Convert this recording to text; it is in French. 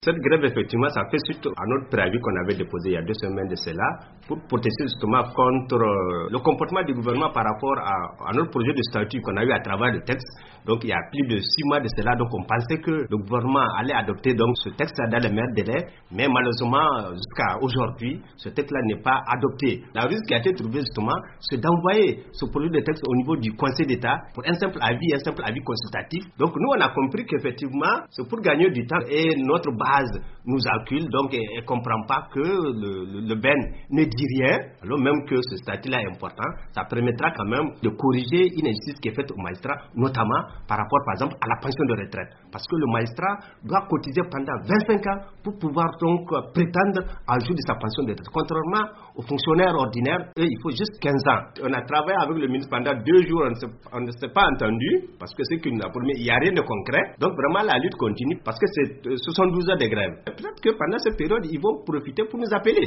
Cette grève, effectivement, ça fait suite à notre préavis qu'on avait déposé il y a 2 semaines de cela pour protester justement contre le comportement du gouvernement par rapport à notre projet de statut qu'on a eu à travers le texte. Donc il y a plus de 6 mois de cela, donc on pensait que le gouvernement allait adopter donc ce texte-là dans les meilleurs délais, mais malheureusement jusqu'à aujourd'hui, ce texte-là n'est pas adopté. La risque qui a été trouvée justement, c'est d'envoyer ce projet de texte au niveau du Conseil d'État pour un simple avis consultatif. Donc nous on a compris qu'effectivement c'est pour gagner du temps et notre base nous accule, donc elle ne comprend pas que le BEN ne dit rien, alors même que ce statut-là est important. Ça permettra quand même de corriger une injustice qui est faite aux magistrats, notamment par rapport par exemple à la pension de retraite. Parce que le magistrat doit cotiser pendant 25 ans pour pouvoir donc prétendre à jour de sa pension de retraite. Contrairement aux fonctionnaires ordinaires, eux, il faut juste 15 ans. On a travaillé avec le ministre pendant 2 jours, on ne s'est pas entendu, parce que c'est qu'une il n'y a rien de concret. Donc vraiment la lutte continue, parce que c'est 72 heures de grève. Peut-être que pendant cette période, ils vont profiter pour nous appeler.